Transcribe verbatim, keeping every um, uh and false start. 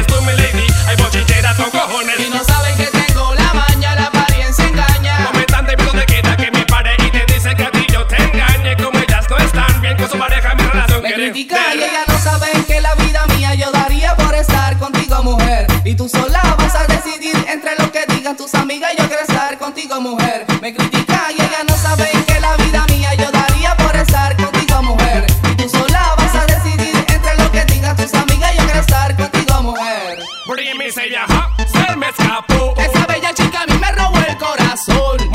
eres tú, mi lady. Hay bochincheras con cojones y no saben que tengo la maña, la apariencia engaña. Comentan de mí donde quiera que me pare y te dicen que a ti yo te engañe. Como ellas no están bien con su pareja, mi relación me quiere critican y ellas no saben que la vida mía yo daría por estar contigo, mujer. Y tú sola vas a decidir entre lo que digan tus amigas. Yo quiero estar contigo, mujer. Me critican y ellas no saben que la vida mía yo daría por estar contigo, mujer. Y tú sola vas a decidir entre lo que digan tus amigas. Yo quiero estar contigo, mujer. Por ahí me dice ya, se me escapó. Esa bella chica a mí me robó el corazón.